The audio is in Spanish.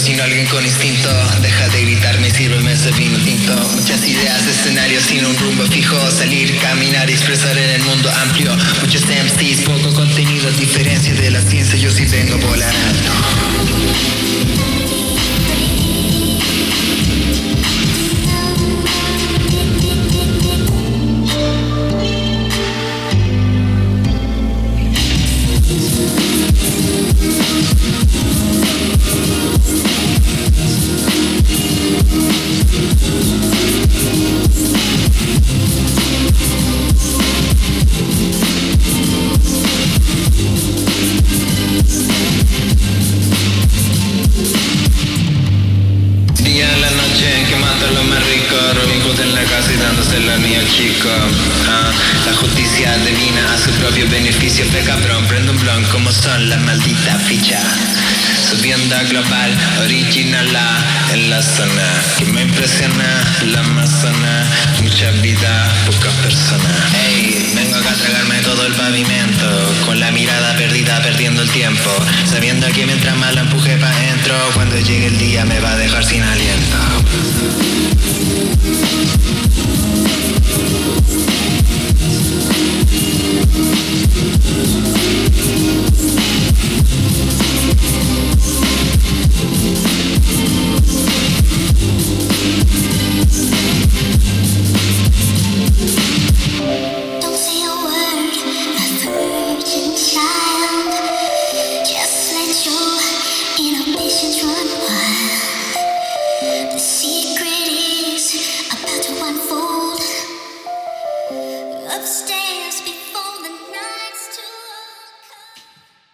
sino alguien con instinto. Deja de gritarme y sírveme ese vino tinto. Muchas ideas, escenarios sin un rumbo fijo. Salir, caminar y expresar en el mundo amplio. Muchos MCs, poco contenido. A diferencia de la ciencia, yo sí vengo a volar alto. La justicia divina a su propio beneficio. Fe cabrón, prende un blon como son las malditas fichas. Subiendo a global, original en la zona. Que me impresiona la Amazona. Mucha vida, pocas personas. Hey, vengo acá a tragarme todo el pavimento. Con la mirada perdida, perdiendo el tiempo. Sabiendo que mientras más la empuje pa' dentro, cuando llegue el día me va a dejar sin aliento. Upstairs